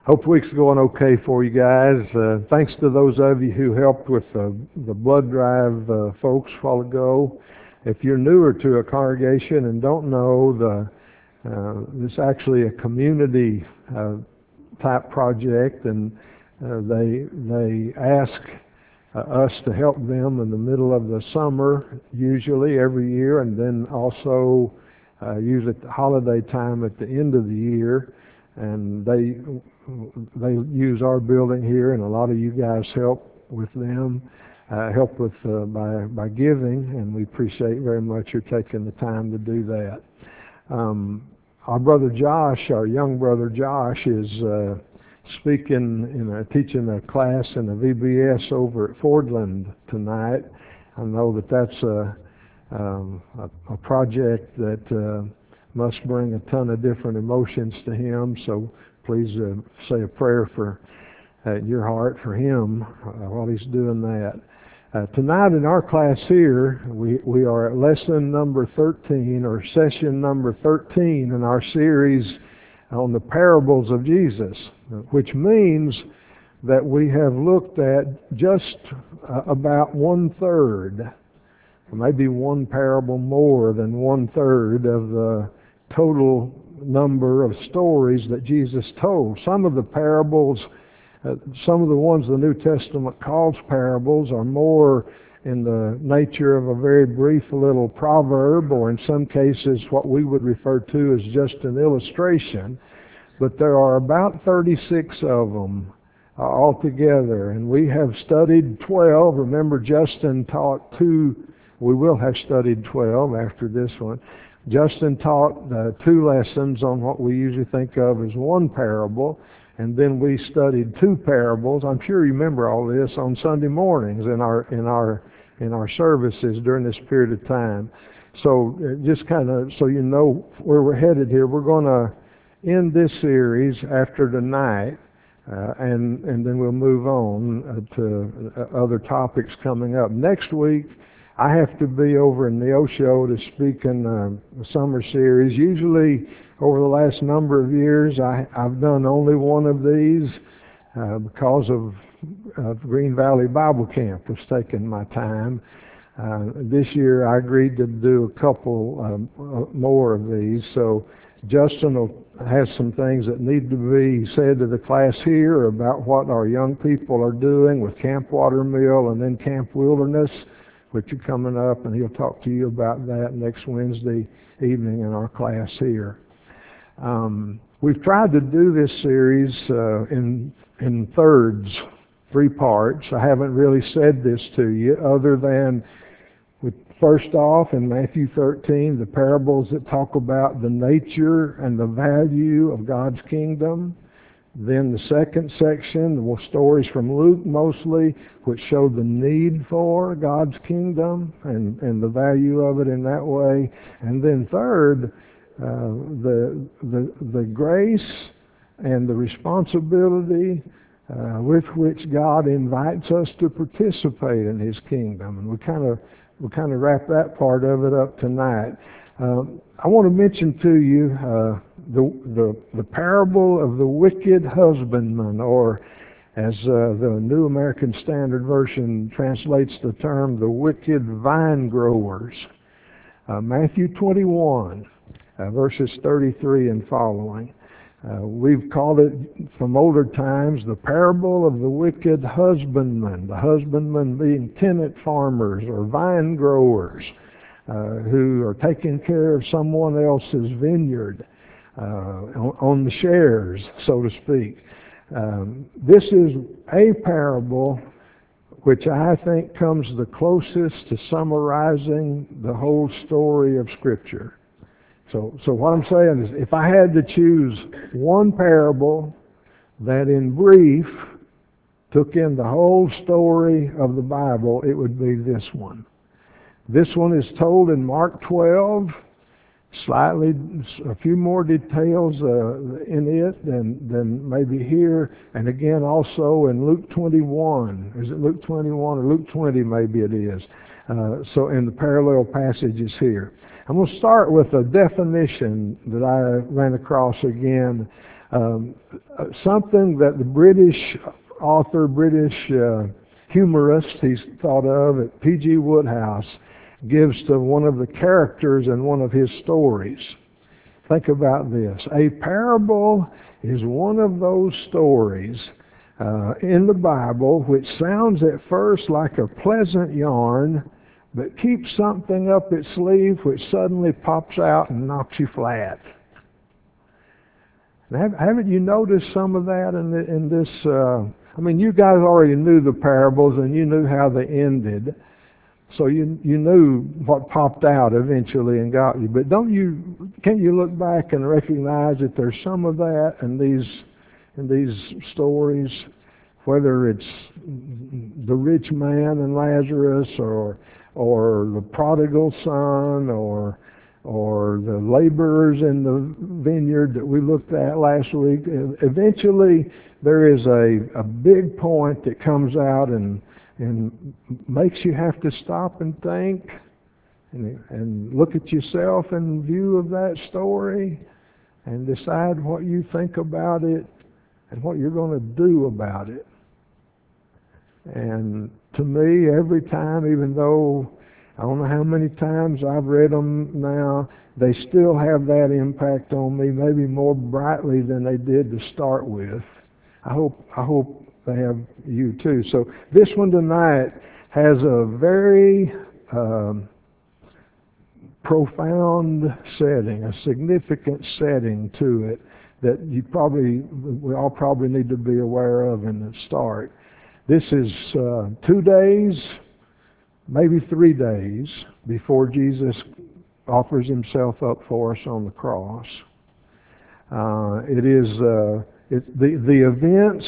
Hope week's going okay for you guys. Thanks to those of you who helped with the blood drive folks a while ago. If you're newer to a congregation and don't know, this is actually a community type project, and they ask us to help them in the middle of the summer, usually every year, and then also usually at the holiday time at the end of the year. And they use our building here, and a lot of you guys help with them, help with by giving, and we appreciate very much your taking the time to do that. Our brother Josh, our young brother Josh, is teaching a class in the VBS over at Fordland tonight. I know that that's a project that must bring a ton of different emotions to him, so please say a prayer for your heart for him while he's doing that. Tonight in our class here, we are at lesson number 13, or session number 13 in our series on the parables of Jesus, which means that we have looked at just about 1/3, maybe one parable more than 1/3 of the total number of stories that Jesus told. Some of the parables, some of the ones the New Testament calls parables, are more in the nature of a very brief little proverb, or in some cases what we would refer to as just an illustration. But there are about 36 of them altogether, and we have studied 12. Remember, Justin taught 2. We will have studied 12 after this one. Justin taught 2 lessons on what we usually think of as one parable, and then we studied 2 parables. I'm sure you remember all this on Sunday mornings in our services during this period of time. So just kind of so you know where we're headed here, we're going to end this series after tonight, and then we'll move on to other topics coming up. Next week, I have to be over in Neosho to speak in the summer series. Usually, over the last number of years, I've done only one of these because of Green Valley Bible Camp was taking my time. This year, I agreed to do a couple more of these. So Justin has some things that need to be said to the class here about what our young people are doing with Camp Watermill and then Camp Wilderness, which are coming up, and he'll talk to you about that next Wednesday evening in our class here. We've tried to do this series in thirds, 3 parts. I haven't really said this to you other than first off, in Matthew 13, the parables that talk about the nature and the value of God's kingdom. Then the second section, the stories from Luke mostly, which show the need for God's kingdom and the value of it in that way. And then third, the grace and the responsibility with which God invites us to participate in His kingdom. And we'll kind of wrap that part of it up tonight. I want to mention to you the parable of the wicked husbandman, or as the New American Standard Version translates the term, the wicked vine growers. Matthew 21, verses 33 and following. We've called it from older times the parable of the wicked husbandman, the husbandman being tenant farmers or vine growers who are taking care of someone else's vineyard on the shares, so to speak. This is a parable which I think comes the closest to summarizing the whole story of Scripture. So what I'm saying is, if I had to choose one parable that in brief took in the whole story of the Bible, it would be this one. This one is told in Mark 12, slightly a few more details in it than maybe here, and again also in Luke 21. Is it Luke 21 or Luke 20? Maybe it is. So in the parallel passages here. I'm going to start with a definition that I ran across again something that the British author, British humorist he's thought of, P.G. Wodehouse, gives to one of the characters in one of his stories. Think about this. A parable is one of those stories in the Bible which sounds at first like a pleasant yarn, but keeps something up its sleeve which suddenly pops out and knocks you flat. Haven't you noticed some of that in this? I mean, you guys already knew the parables and you knew how they ended, so you knew what popped out eventually and got you. But can't you look back and recognize that there's some of that in these stories, whether it's the rich man and Lazarus, or the prodigal son, or the laborers in the vineyard that we looked at last week. Eventually, there is a big point that comes out and makes you have to stop and think and look at yourself in view of that story and decide what you think about it and what you're going to do about it. And to me, every time, even though I don't know how many times I've read them now, they still have that impact on me, maybe more brightly than they did to start with. I hope they have you too. So this one tonight has a very profound setting, a significant setting to it that we all probably need to be aware of in the start. This is 2 days, maybe 3 days before Jesus offers himself up for us on the cross. It is the events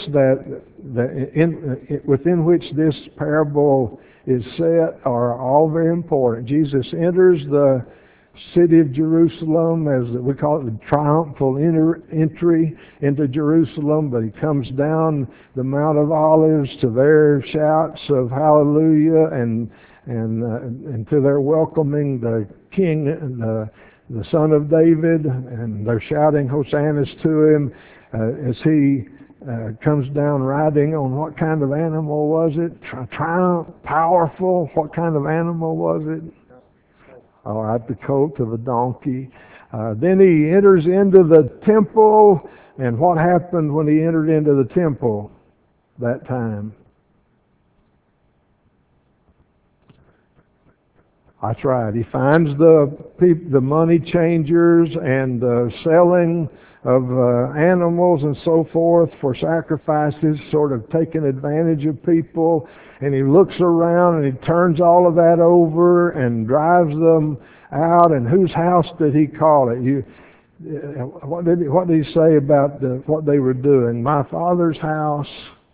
within which this parable is set are all very important. Jesus enters the city of Jerusalem, as we call it, the triumphal entry into Jerusalem, but he comes down the Mount of Olives to their shouts of hallelujah and to their welcoming the King, the Son of David, and they're shouting hosannas to him as he comes down riding on what kind of animal was it? Triumph, powerful. What kind of animal was it? All right, the colt of a donkey. Then he enters into the temple, and what happened when he entered into the temple that time? That's right. He finds the money changers and the selling of animals and so forth for sacrifices, sort of taking advantage of people. And he looks around and he turns all of that over and drives them out. And whose house did he call it? What did he say about what they were doing? My Father's house.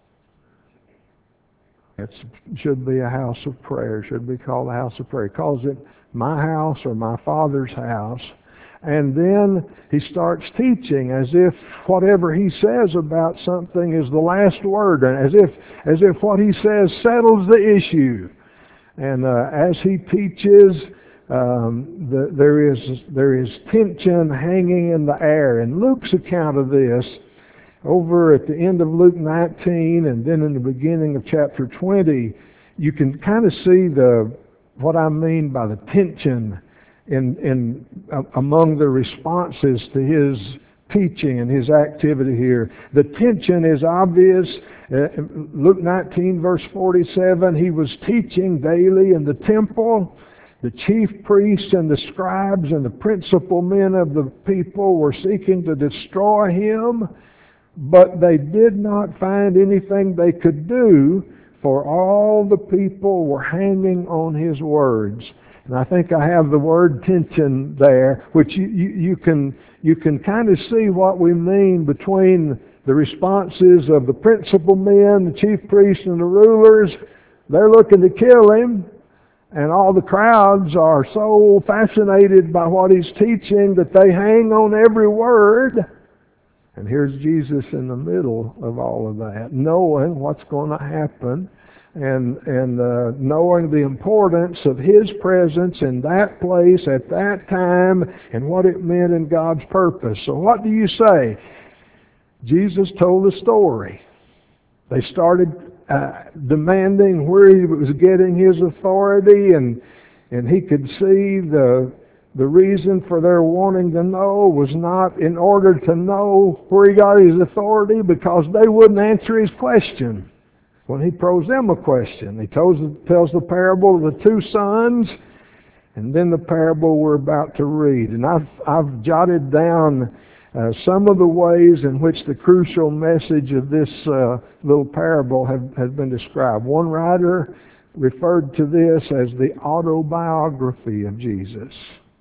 It should be a house of prayer. It should be called a house of prayer. He calls it my house or my Father's house. And then he starts teaching as if whatever he says about something is the last word, and as if what he says settles the issue. And as he teaches, there is tension hanging in the air. In Luke's account of this, over at the end of Luke 19 and then in the beginning of chapter 20, you can kind of see what I mean by the tension among the responses to his teaching and his activity here. The tension is obvious. Luke 19 verse 47, he was teaching daily in the temple. The chief priests and the scribes and the principal men of the people were seeking to destroy him, but they did not find anything they could do, for all the people were hanging on his words. And I think I have the word tension there, which you can kind of see what we mean between the responses of the principal men, the chief priests, and the rulers. They're looking to kill him, and all the crowds are so fascinated by what he's teaching that they hang on every word. And here's Jesus in the middle of all of that, knowing what's going to happen and knowing the importance of his presence in that place at that time and what it meant in God's purpose. So what do you say? Jesus told the story. They started demanding where he was getting his authority, and he could see the reason for their wanting to know was not in order to know where he got his authority, because they wouldn't answer his question when he posed them a question. He tells the parable of the two sons, and then the parable we're about to read. And I've jotted down some of the ways in which the crucial message of this little parable has been described. One writer referred to this as the autobiography of Jesus.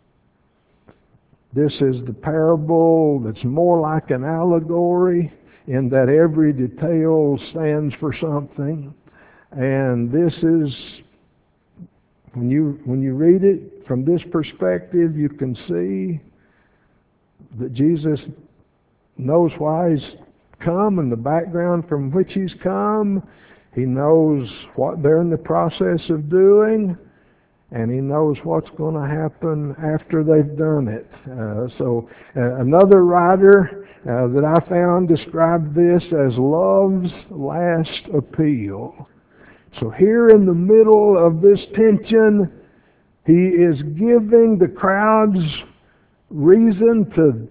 This is the parable that's more like an allegory in that every detail stands for something. And this is, when you read it from this perspective, you can see that Jesus knows why he's come and the background from which he's come. He knows what they're in the process of doing, and he knows what's going to happen after they've done it. Another writer that I found described this as love's last appeal. So here in the middle of this tension, he is giving the crowds reason to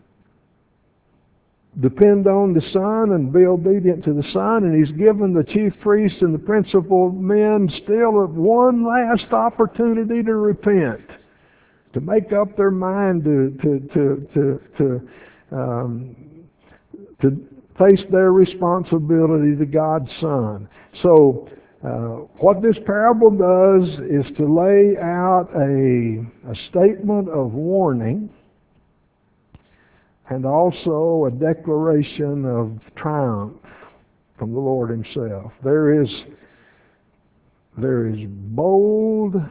depend on the Son and be obedient to the Son, and he's given the chief priests and the principal men still one last opportunity to repent, to make up their mind to face their responsibility to God's Son. So what this parable does is to lay out a statement of warning and also a declaration of triumph from the Lord himself. There is bold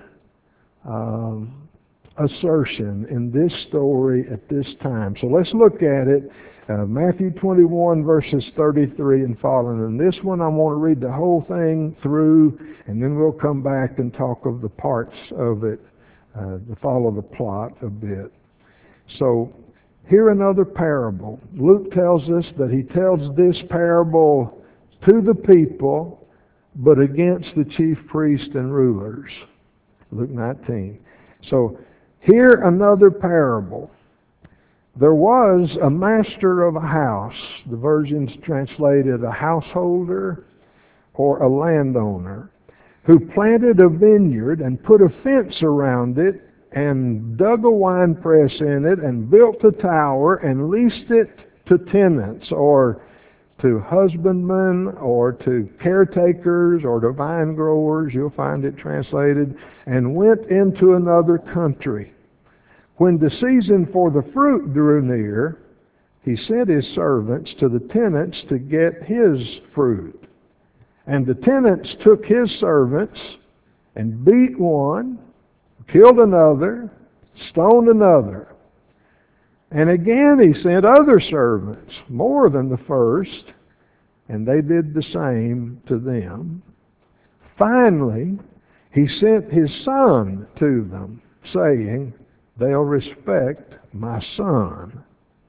assertion in this story at this time. So let's look at it. Matthew 21 verses 33 and following. And this one I want to read the whole thing through, and then we'll come back and talk of the parts of it to follow the plot a bit. So here another parable. Luke tells us that he tells this parable to the people, but against the chief priests and rulers. Luke 19. So here another parable. There was a master of a house. The versions translated a householder or a landowner, who planted a vineyard and put a fence around it and dug a wine press in it and built a tower and leased it to tenants or to husbandmen or to caretakers or to vine growers, you'll find it translated, and went into another country. When the season for the fruit drew near, he sent his servants to the tenants to get his fruit. And the tenants took his servants and beat one, killed another, stoned another. And again he sent other servants, more than the first, and they did the same to them. Finally, he sent his son to them, saying, "They'll respect my son."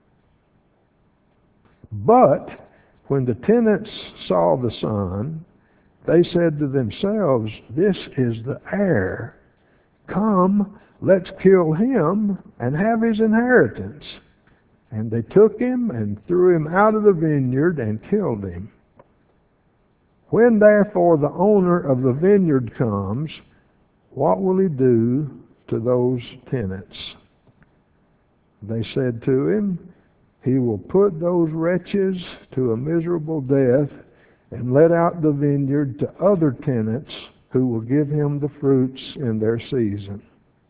But when the tenants saw the son, they said to themselves, "This is the heir. Come, let's kill him and have his inheritance." And they took him and threw him out of the vineyard and killed him. When therefore the owner of the vineyard comes, what will he do to those tenants? They said to him, "He will put those wretches to a miserable death and let out the vineyard to other tenants who will give him the fruits in their season."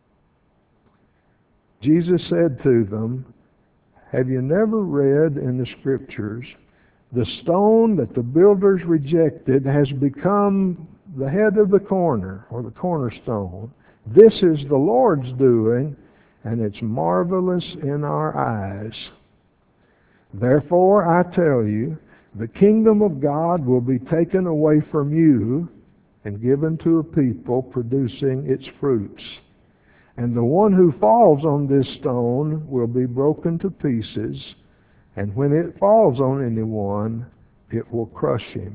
Jesus said to them, "Have you never read in the Scriptures, the stone that the builders rejected has become the head of the corner, or the cornerstone? This is the Lord's doing, and it's marvelous in our eyes. Therefore, I tell you, the kingdom of God will be taken away from you and given to a people producing its fruits. And the one who falls on this stone will be broken to pieces, And when it falls on anyone, it will crush him.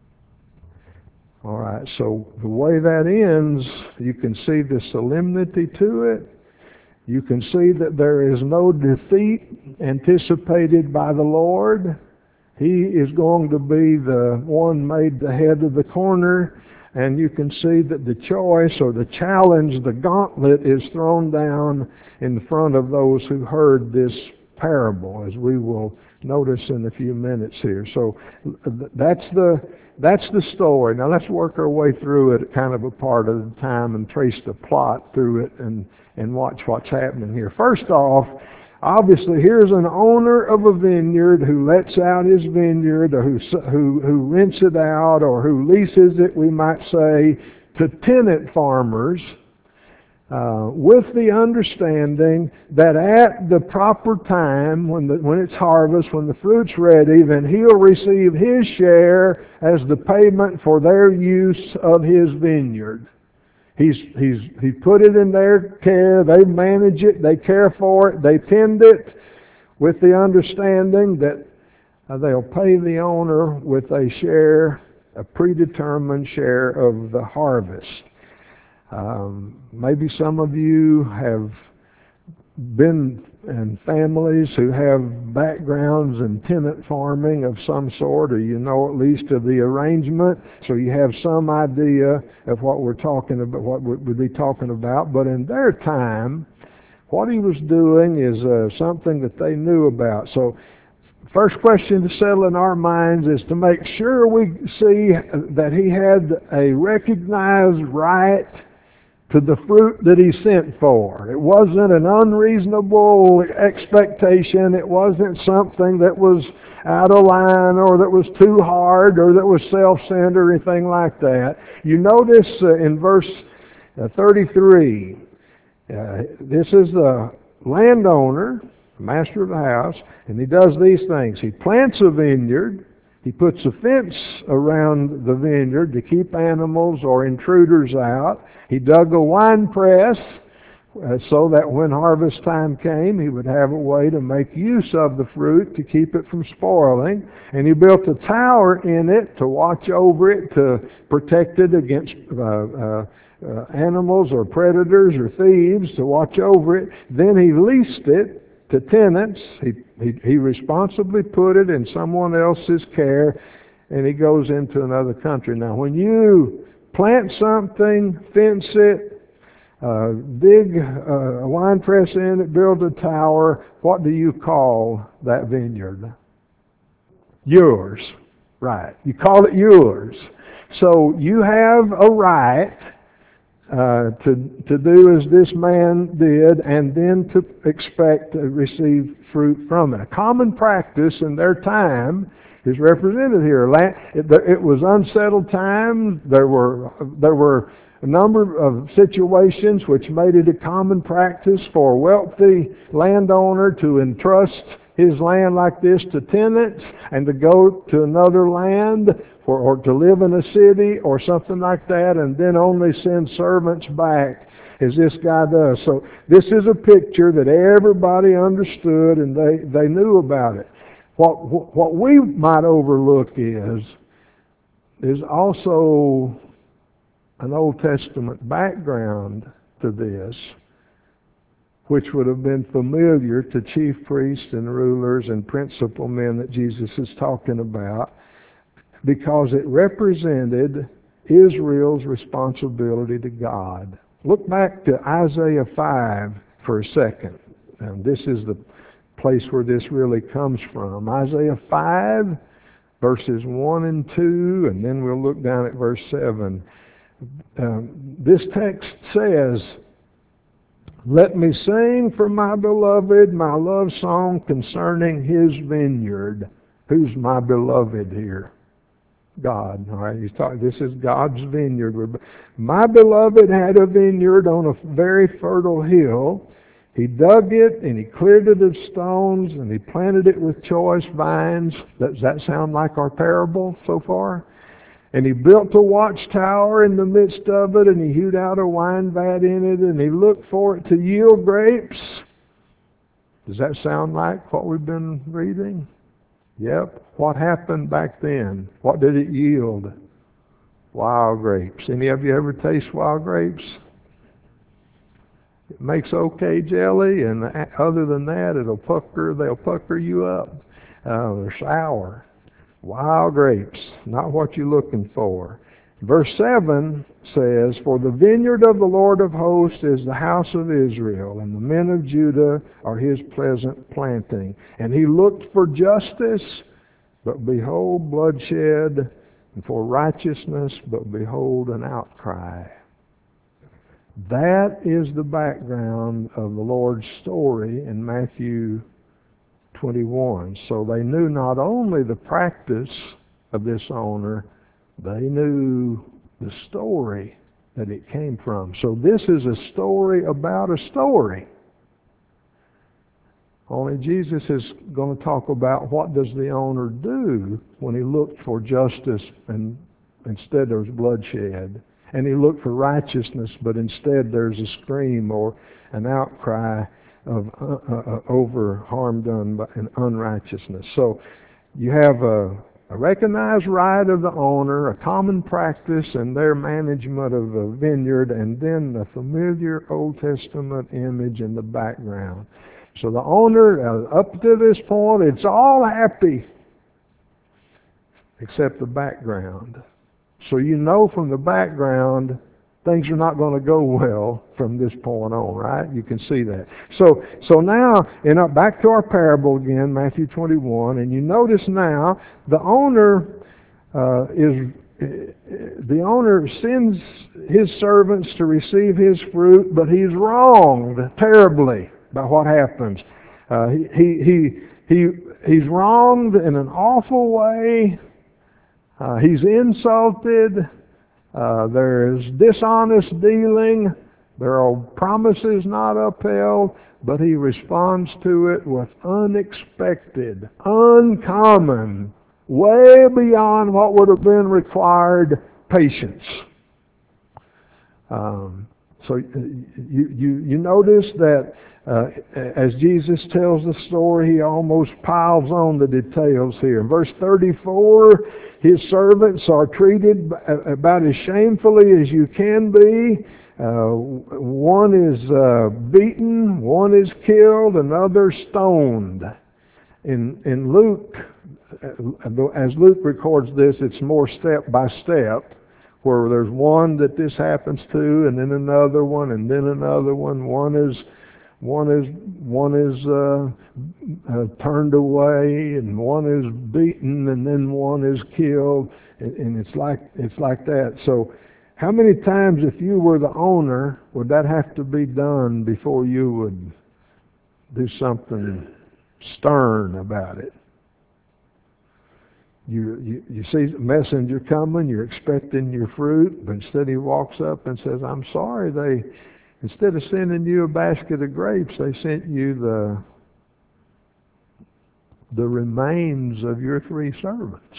All right, so the way that ends, you can see the solemnity to it. You can see that there is no defeat anticipated by the Lord. He is going to be the one made the head of the corner, and you can see that the choice or the challenge, the gauntlet, is thrown down in front of those who heard this parable, as we will notice in a few minutes here. So that's the story. Now let's work our way through it kind of a part of the time and trace the plot through it and watch what's happening here. First off, obviously here's an owner of a vineyard who lets out his vineyard, or who rents it out, or who leases it, we might say, to tenant farmers, with the understanding that at the proper time, when it's harvest, when the fruit's ready, then he'll receive his share as the payment for their use of his vineyard. He's put it in their care, they manage it, they care for it, they tend it, with the understanding that they'll pay the owner with a predetermined share of the harvest. Maybe some of you have been in families who have backgrounds in tenant farming of some sort, or you know at least of the arrangement, so you have some idea of what we're talking about, what we'd be talking about. But in their time, what he was doing is something that they knew about. So first question to settle in our minds is to make sure we see that he had a recognized right to the fruit that he sent for. It wasn't an unreasonable expectation. It wasn't something that was out of line, or that was too hard, or that was self-centered, or anything like that. You notice in verse 33, this is the landowner, master of the house, and he does these things. He plants a vineyard. He puts a fence around the vineyard to keep animals or intruders out. He dug a wine press so that when harvest time came, he would have a way to make use of the fruit to keep it from spoiling. And he built a tower in it to watch over it, to protect it against animals or predators or thieves, to watch over it. Then he leased it to tenants. He responsibly put it in someone else's care, and he goes into another country. Now, when you plant something, fence it, dig a wine press in it, build a tower, what do you call that vineyard? Yours. Right. You call it yours. So you have a right to do as this man did, and then to expect to receive fruit from it. A common practice in their time is represented here. It was unsettled times. There were a number of situations which made it a common practice for a wealthy landowner to entrust his land like this to tenants, and to go to another land, or to live in a city or something like that, and then only send servants back, as this guy does. So this is a picture that everybody understood, and they knew about it. What we might overlook is also an Old Testament background to this, which would have been familiar to chief priests and rulers and principal men that Jesus is talking about, because it represented Israel's responsibility to God. Look back to Isaiah 5 for a second. And this is the place where this really comes from. Isaiah 5, verses 1 and 2, and then we'll look down at verse 7. This text says, "Let me sing for my beloved my love song concerning his vineyard." Who's my beloved here? God. All right, this is God's vineyard. My beloved had a vineyard on a very fertile hill. He dug it, and he cleared it of stones, and he planted it with choice vines. Does that sound like our parable so far? And he built a watchtower in the midst of it, and he hewed out a wine vat in it, and he looked for it to yield grapes. Does that sound like what we've been reading? Yep. What happened back then? What did it yield? Wild grapes. Any of you ever taste wild grapes? It makes okay jelly, and other than that, they'll pucker you up. They're sour. Wild grapes, not what you're looking for. Verse 7 says, "For the vineyard of the Lord of hosts is the house of Israel, and the men of Judah are his pleasant planting. And he looked for justice, but behold bloodshed, and for righteousness, but behold an outcry." That is the background of the Lord's story in Matthew 21. So they knew not only the practice of this owner, they knew the story that it came from. So this is a story about a story. Only Jesus is going to talk about what does the owner do when he looked for justice and instead there's bloodshed. And he looked for righteousness, but instead there's a scream or an outcry of over harm done by an unrighteousness. So you have a recognized right of the owner, a common practice in their management of a vineyard, and then the familiar Old Testament image in the background. So the owner, up to this point, it's all happy, except the background. So you know from the background, things are not going to go well from this point on, right? You can see that. So now, back to our parable again, Matthew 21, and you notice now the owner sends his servants to receive his fruit, but he's wronged terribly by what happens. He's wronged in an awful way. He's insulted. There is dishonest dealing. There are promises not upheld, but he responds to it with unexpected, uncommon, way beyond what would have been required patience. So you notice that as Jesus tells the story, he almost piles on the details here. In verse 34, his servants are treated about as shamefully as you can be. One is beaten, one is killed, another stoned. In Luke, as Luke records this, it's more step by step, where there's one that this happens to, and then another one, and then another one. One is turned away, and one is beaten, and then one is killed, and it's like that. So, how many times, if you were the owner, would that have to be done before you would do something stern about it? You see a messenger coming, you're expecting your fruit, but instead he walks up and says, "I'm sorry, instead of sending you a basket of grapes, they sent you the remains of your 3 servants."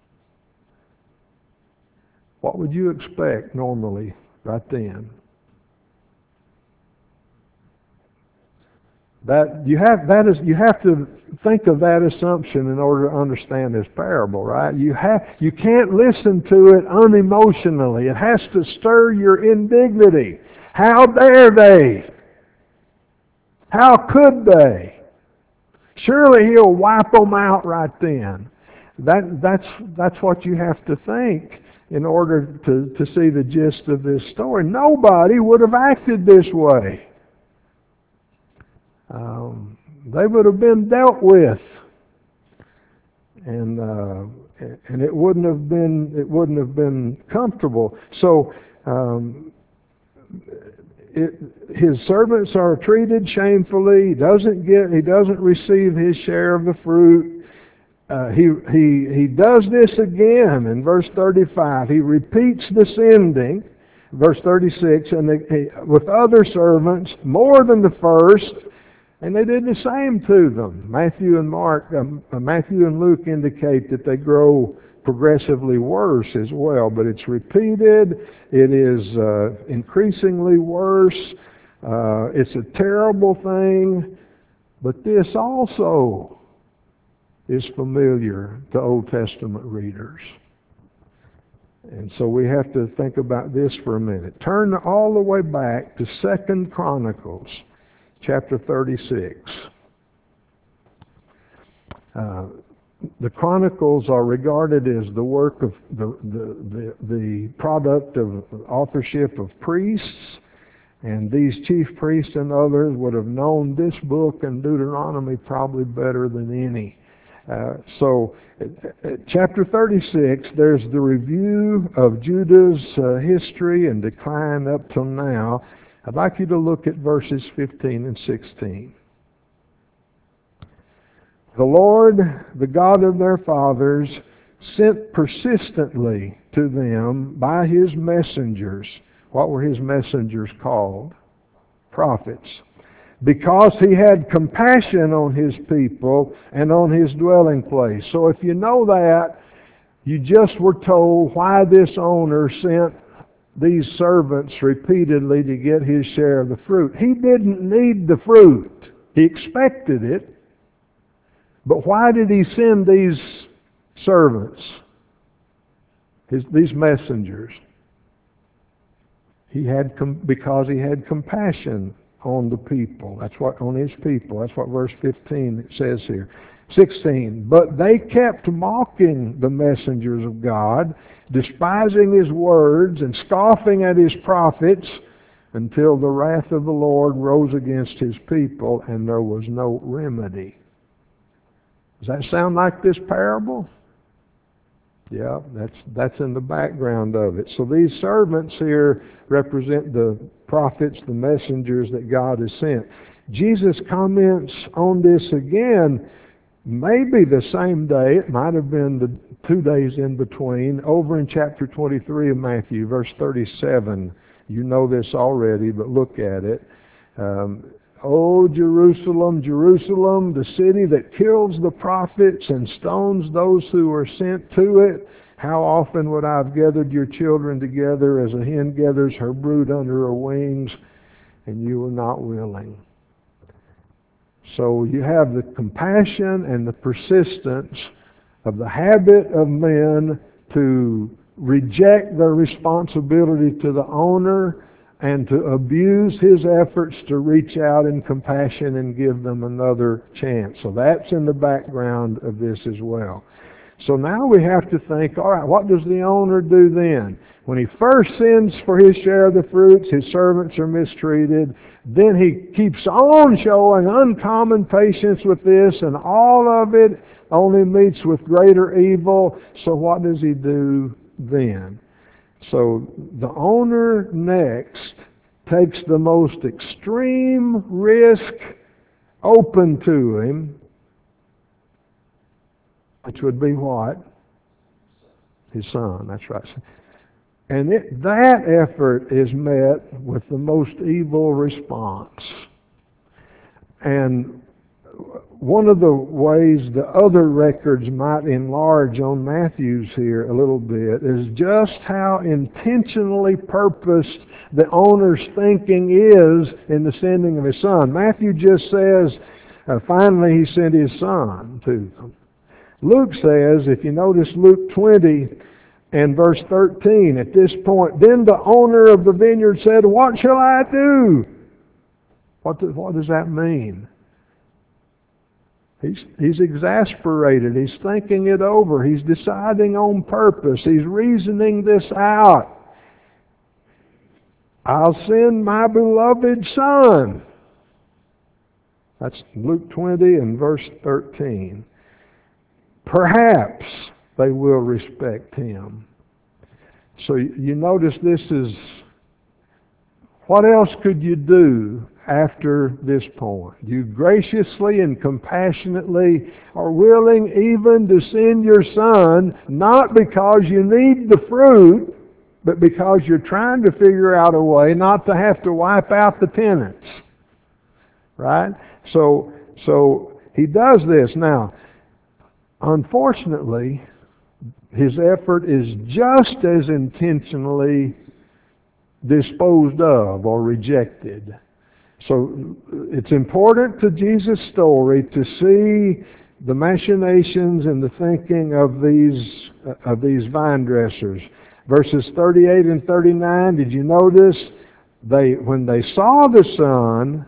What would you expect normally right then? You have to think of that assumption in order to understand this parable, right? You can't listen to it unemotionally. It has to stir your indignity. How dare they? How could they? Surely he'll wipe them out right then. That's what you have to think in order to see the gist of this story. Nobody would have acted this way. They would have been dealt with, and it wouldn't have been comfortable. So his servants are treated shamefully. He doesn't receive his share of the fruit. He does this again in verse 35. He repeats the sending, verse 36, and with other servants more than the first. And they did the same to them. Matthew and Luke indicate that they grow progressively worse as well. But it's repeated. It is increasingly worse. It's a terrible thing. But this also is familiar to Old Testament readers. And so we have to think about this for a minute. Turn all the way back to 2 Chronicles, chapter 36. The Chronicles are regarded as the work of the product of authorship of priests, and these chief priests and others would have known this book and Deuteronomy probably better than any. So, chapter 36, there's the review of Judah's history and decline up till now. I'd like you to look at verses 15 and 16. The Lord, the God of their fathers, sent persistently to them by His messengers. What were His messengers called? Prophets. Because He had compassion on His people and on His dwelling place. So if you know that, you just were told why this owner sent these servants repeatedly to get his share of the fruit. He didn't need the fruit. He expected it. But why did He send these servants, these messengers? Because He had compassion on the people. That's what, on His people. That's what verse 15 says here. 16, but they kept mocking the messengers of God, despising His words and scoffing at His prophets, until the wrath of the Lord rose against His people and there was no remedy. Does that sound like this parable? Yeah, that's in the background of it. So these servants here represent the prophets, the messengers that God has sent. Jesus comments on this again, maybe the same day, it might have been the 2 days in between, over in chapter 23 of Matthew, verse 37. You know this already, but look at it. O Jerusalem, Jerusalem, the city that kills the prophets and stones those who are sent to it, how often would I have gathered your children together as a hen gathers her brood under her wings, and you were not willing. So you have the compassion and the persistence of the habit of men to reject their responsibility to the owner and to abuse his efforts to reach out in compassion and give them another chance. So that's in the background of this as well. So now we have to think, all right, what does the owner do then? When he first sends for his share of the fruits, his servants are mistreated. Then he keeps on showing uncommon patience with this, and all of it only meets with greater evil. So what does he do then? So the owner next takes the most extreme risk open to him, which would be what? His son, that's right. And that effort is met with the most evil response. And one of the ways the other records might enlarge on Matthew's here a little bit is just how intentionally purposed the owner's thinking is in the sending of his son. Matthew just says, finally he sent his son to them. Luke says, if you notice Luke 20 and verse 13, at this point, then the owner of the vineyard said, what shall I do? What does that mean? He's exasperated. He's thinking it over. He's deciding on purpose. He's reasoning this out. I'll send my beloved son. That's Luke 20 and verse 13. Perhaps they will respect him. So you notice this is, what else could you do after this point? You graciously and compassionately are willing even to send your son, not because you need the fruit, but because you're trying to figure out a way not to have to wipe out the tenants. Right? So he does this. Now, unfortunately, his effort is just as intentionally disposed of or rejected. So it's important to Jesus' story to see the machinations and the thinking of these vine dressers. Verses 38 and 39, did you notice when they saw the son,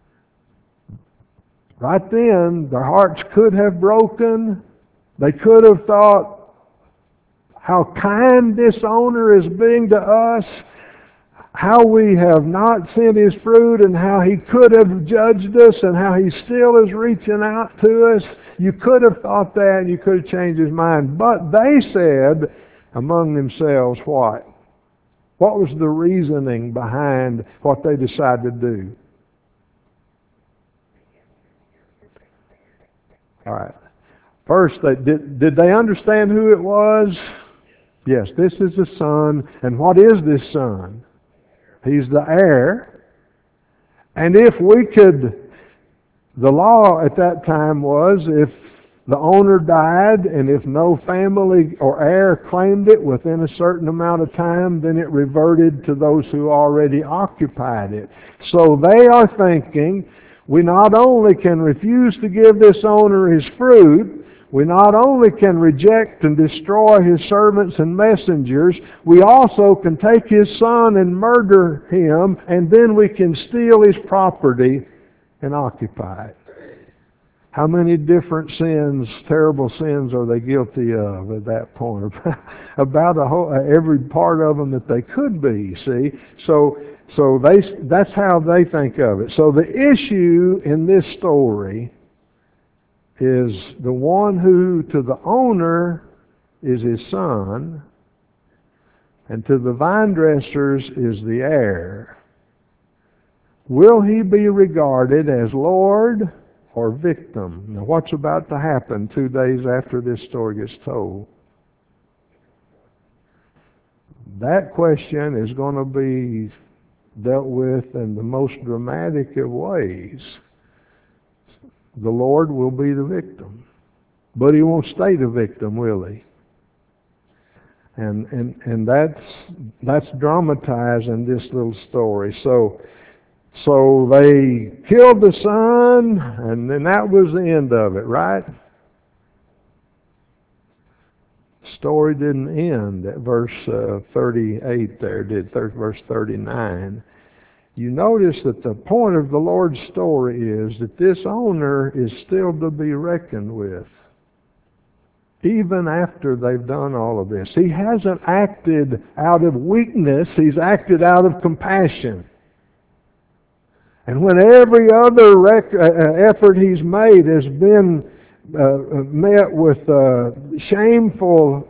right then their hearts could have broken. They could have thought, how kind this owner is being to us, how we have not seen his fruit, and how he could have judged us, and how he still is reaching out to us. You could have thought that, and you could have changed his mind. But they said among themselves, what? What was the reasoning behind what they decided to do? All right. First, did they understand who it was? Yes, this is the son. And what is this son? He's the heir. And if we could, the law at that time was if the owner died and if no family or heir claimed it within a certain amount of time, then it reverted to those who already occupied it. So they are thinking, we not only can refuse to give this owner his fruit, we not only can reject and destroy his servants and messengers, we also can take his son and murder him, and then we can steal his property and occupy it. How many different sins, terrible sins, are they guilty of at that point? About every part of them that they could be, see? So that's how they think of it. So the issue in this story is the one who to the owner is his son, and to the vine dressers is the heir. Will he be regarded as Lord or victim? Now what's about to happen 2 days after this story gets told? That question is going to be dealt with in the most dramatic of ways. The Lord will be the victim. But he won't stay the victim, will he? And that's dramatized in this little story. So they killed the son, and then that was the end of it, right? The story didn't end at verse 38 there, did verse 39. You notice that the point of the Lord's story is that this owner is still to be reckoned with, even after they've done all of this. He hasn't acted out of weakness, he's acted out of compassion. And when every other effort he's made has been met with shameful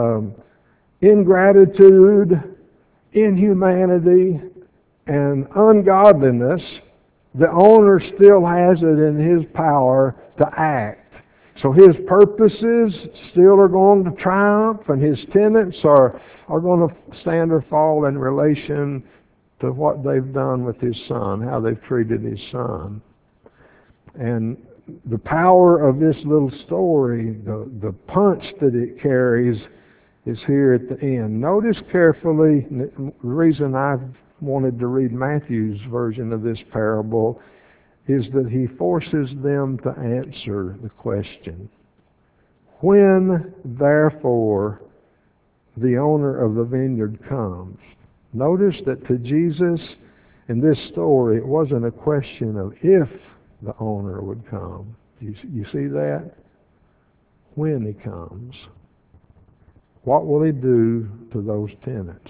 ingratitude, inhumanity, and ungodliness, the owner still has it in his power to act. So his purposes still are going to triumph, and his tenets are going to stand or fall in relation to what they've done with his son, how they've treated his son. And the power of this little story, the punch that it carries, is here at the end. Notice carefully, the reason I've wanted to read Matthew's version of this parable is that he forces them to answer the question. When, therefore, the owner of the vineyard comes. Notice that to Jesus in this story, it wasn't a question of if the owner would come. You see that? When he comes. What will he do to those tenants?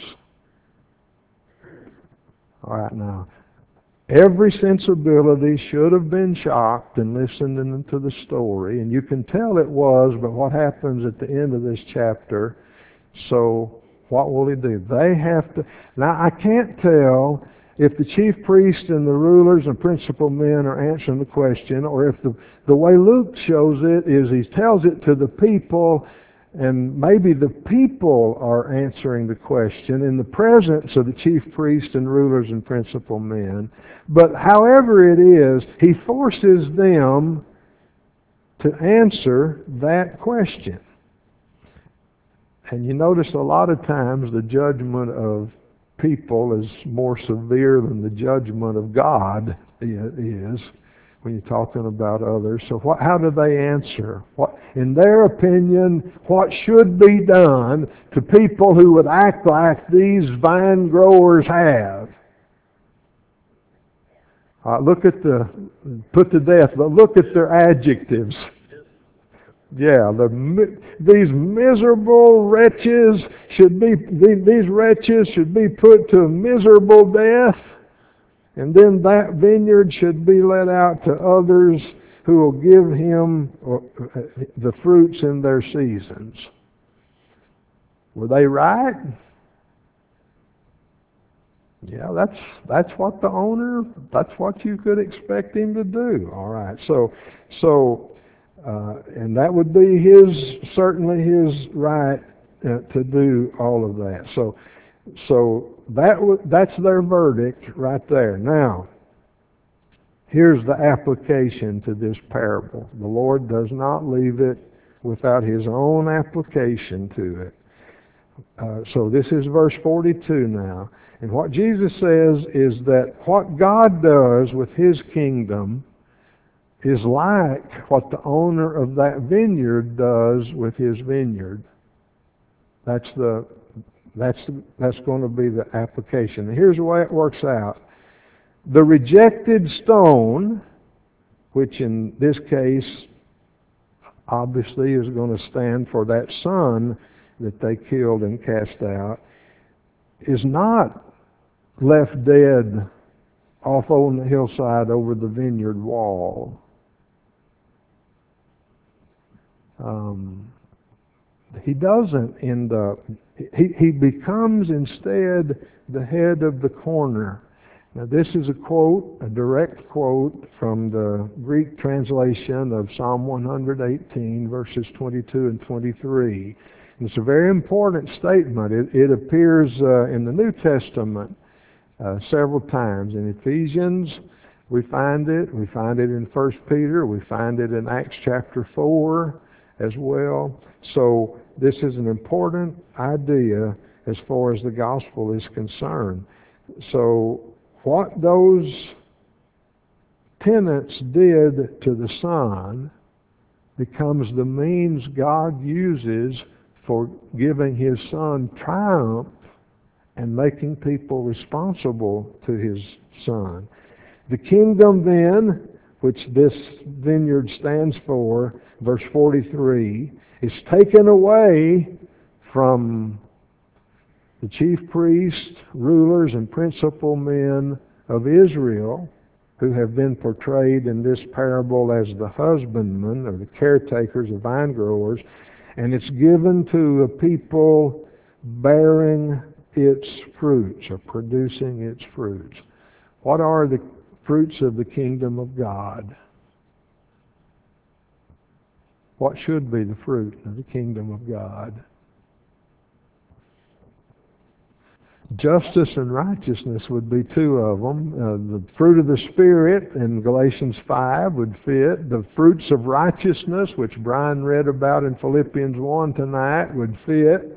All right, now, every sensibility should have been shocked in listening to the story, and you can tell it was, but what happens at the end of this chapter? So, what will he do? They have to... Now, I can't tell if the chief priests and the rulers and principal men are answering the question, or if the way Luke shows it is he tells it to the people, and maybe the people are answering the question in the presence of the chief priests and rulers and principal men. But however it is, he forces them to answer that question. And you notice a lot of times the judgment of people is more severe than the judgment of God is when you're talking about others. So how do they answer? What, in their opinion, what should be done to people who would act like these vine growers have? Put to death, but look at their adjectives. Yeah, these miserable wretches these wretches should be put to a miserable death, and then that vineyard should be let out to others who will give him the fruits in their seasons. Were they right? Yeah, that's what the owner, that's what you could expect him to do. All right, and that would be certainly his right to do all of that. So that's their verdict right there. Now, here's the application to this parable. The Lord does not leave it without his own application to it. So this is verse 42 now. And what Jesus says is that what God does with his kingdom is like what the owner of that vineyard does with his vineyard. That's going to be the application. And here's the way it works out. The rejected stone, which in this case obviously is going to stand for that son that they killed and cast out, is not left dead off on the hillside over the vineyard wall. He doesn't end up, he becomes instead the head of the corner. Now this is a direct quote from the Greek translation of Psalm 118, verses 22 and 23. And it's a very important statement. It appears in the New Testament several times. In Ephesians, we find it in 1 Peter, we find it in Acts chapter 4 as well. So this is an important idea as far as the gospel is concerned. So what those tenants did to the Son becomes the means God uses for giving his Son triumph and making people responsible to his Son. The kingdom then, which this vineyard stands for, verse 43, is taken away from the chief priests, rulers, and principal men of Israel, who have been portrayed in this parable as the husbandmen or the caretakers, the vine growers, and it's given to a people bearing its fruits or producing its fruits. What are the fruits of the kingdom of God? What should be the fruit of the kingdom of God? Justice and righteousness would be two of them. The fruit of the Spirit in Galatians 5 would fit. The fruits of righteousness, which Brian read about in Philippians 1 tonight, would fit.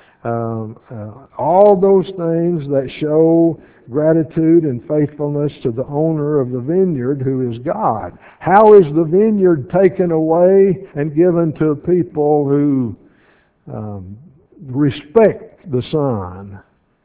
All those things that show gratitude and faithfulness to the owner of the vineyard, who is God. How is the vineyard taken away and given to people who respect the Son?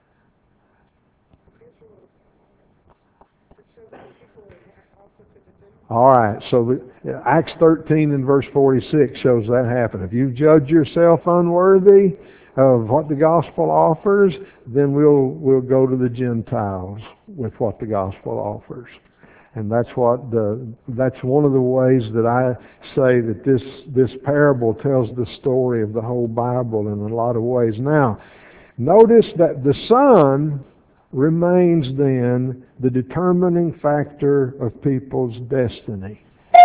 All right, so Acts 13 and verse 46 shows that happen. If you judge yourself unworthy of what the gospel offers, then we'll go to the Gentiles with what the gospel offers. And that's one of the ways that I say that this parable tells the story of the whole Bible in a lot of ways. Now, notice that the Son remains then the determining factor of people's destiny.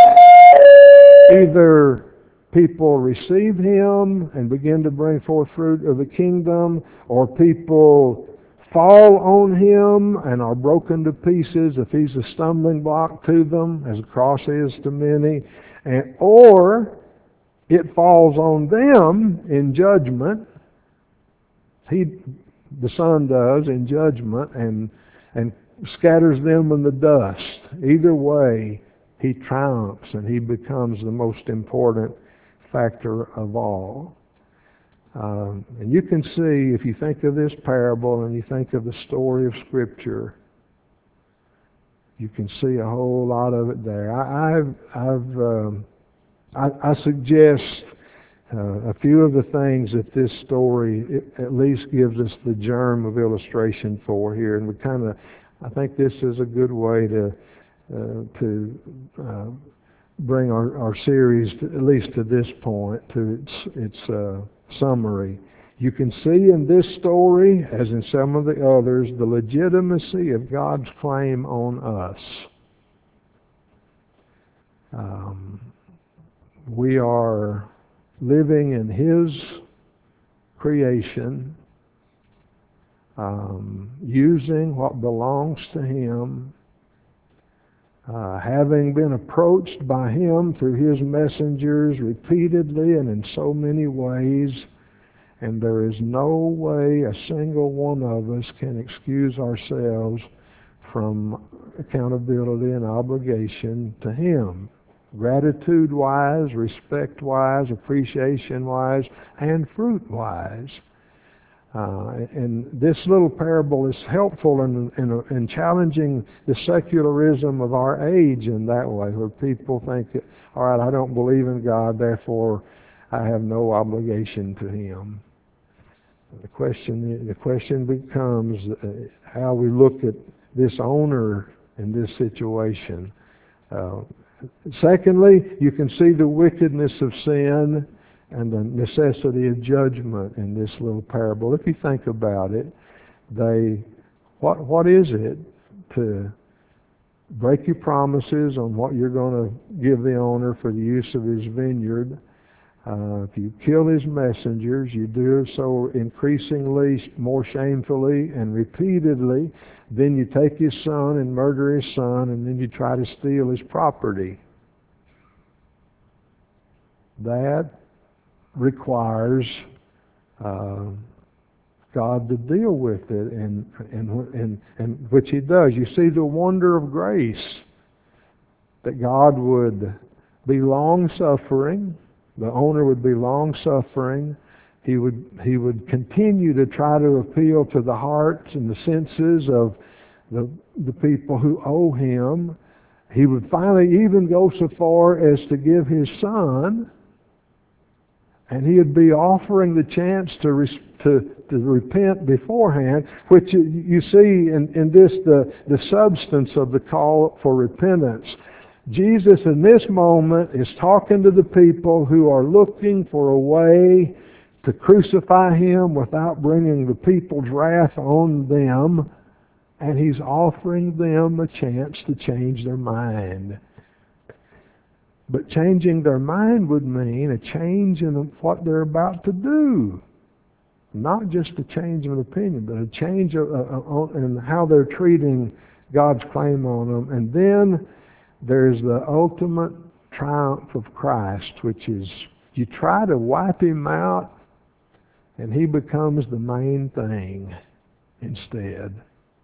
Either people receive him and begin to bring forth fruit of the kingdom, or people fall on him and are broken to pieces if he's a stumbling block to them, as a cross is to many, or it falls on them in judgment. the Son does in judgment, and scatters them in the dust. Either way, he triumphs and he becomes the most important factor of all. And you can see, if you think of this parable and you think of the story of Scripture, you can see a whole lot of it there. I suggest a few of the things that this story at least gives us the germ of illustration for here, and I think this is a good way to bring our series at least to this point, to its summary. You can see in this story, as in some of the others, the legitimacy of God's claim on us. We are living in His creation, using what belongs to Him, having been approached by Him through His messengers repeatedly and in so many ways, and there is no way a single one of us can excuse ourselves from accountability and obligation to Him, gratitude-wise, respect-wise, appreciation-wise, and fruit-wise. And this little parable is helpful in challenging the secularism of our age in that way, where people think, all right, I don't believe in God, therefore I have no obligation to Him. The question becomes how we look at this owner in this situation. Secondly, you can see the wickedness of sin and the necessity of judgment in this little parable. If you think about it, what is it to break your promises on what you're going to give the owner for the use of his vineyard? If you kill his messengers, you do so increasingly more shamefully and repeatedly. Then you take his son and murder his son, and then you try to steal his property. That requires God to deal with it, and which He does. You see the wonder of grace, that God would be long-suffering. The owner would be long-suffering. He would continue to try to appeal to the hearts and the senses of the people who owe him. He would finally even go so far as to give his son, and he would be offering the chance to repent beforehand, which you see in this the substance of the call for repentance. Jesus in this moment is talking to the people who are looking for a way to crucify Him without bringing the people's wrath on them, and He's offering them a chance to change their mind. But changing their mind would mean a change in what they're about to do. Not just a change of opinion, but a change in how they're treating God's claim on them. And then there's the ultimate triumph of Christ, which is you try to wipe Him out, and He becomes the main thing instead.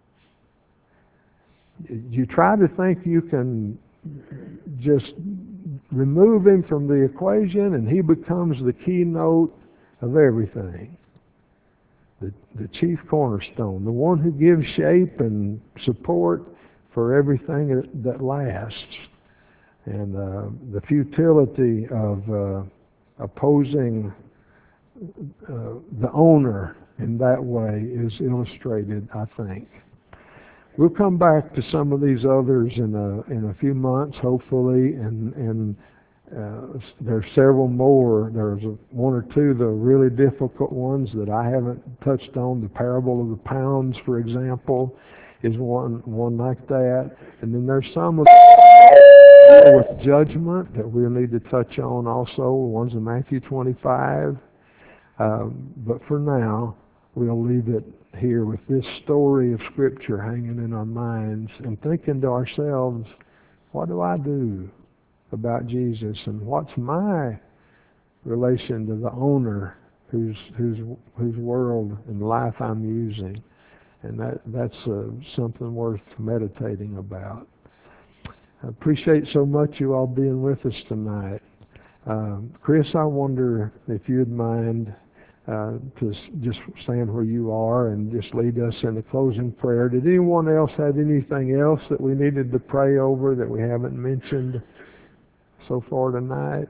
You try to think you can just remove Him from the equation, and He becomes the keynote of everything. The chief cornerstone, the one who gives shape and support for everything that lasts. And the futility of opposing the owner in that way is illustrated, I think. We'll come back to some of these others in a few months, hopefully, and there's several more. There's one or two, the really difficult ones that I haven't touched on. The parable of the pounds, for example, is one like that. And then there's some with judgment that we'll need to touch on also. One's in Matthew 25. But for now, we'll leave it here with this story of Scripture hanging in our minds and thinking to ourselves, what do I do about Jesus, and what's my relation to the owner whose world and life I'm using. And that's something worth meditating about. I appreciate so much you all being with us tonight. Chris, I wonder if you'd mind to just stand where you are and just lead us in the closing prayer. Did anyone else have anything else that we needed to pray over that we haven't mentioned so far tonight?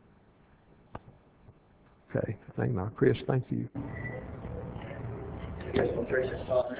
Okay, thank you. Chris, thank you. Most gracious Father,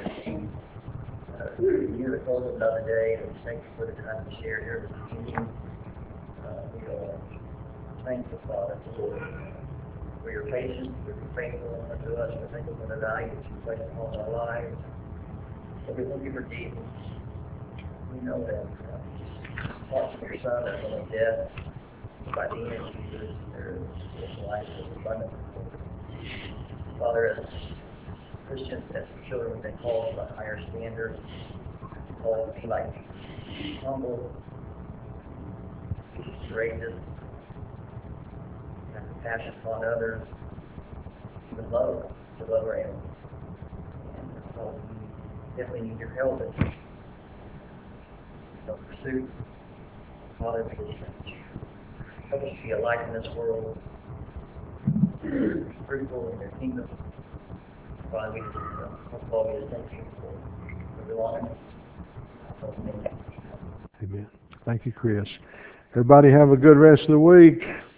you have closed another day, and thank you for the time to share here this evening. We are thankful, Father, for your patience, for your faithfulness to us. We're thankful for the value that you place upon our lives. So we thank you for Jesus. We know that apart from your Son, there's only death. By the end of Jesus, there is life that is abundant. Father, as Christians, as children, we've been called to a higher standard, called to be like humble, courageous, have compassion upon others, to love our enemies. And so we definitely need your help in those pursuits. Father, please help us to be a light in this world, fruitful in your kingdom. Father, we just, most of all, we just thank you for belonging. Amen. Thank you, Chris. Everybody have a good rest of the week.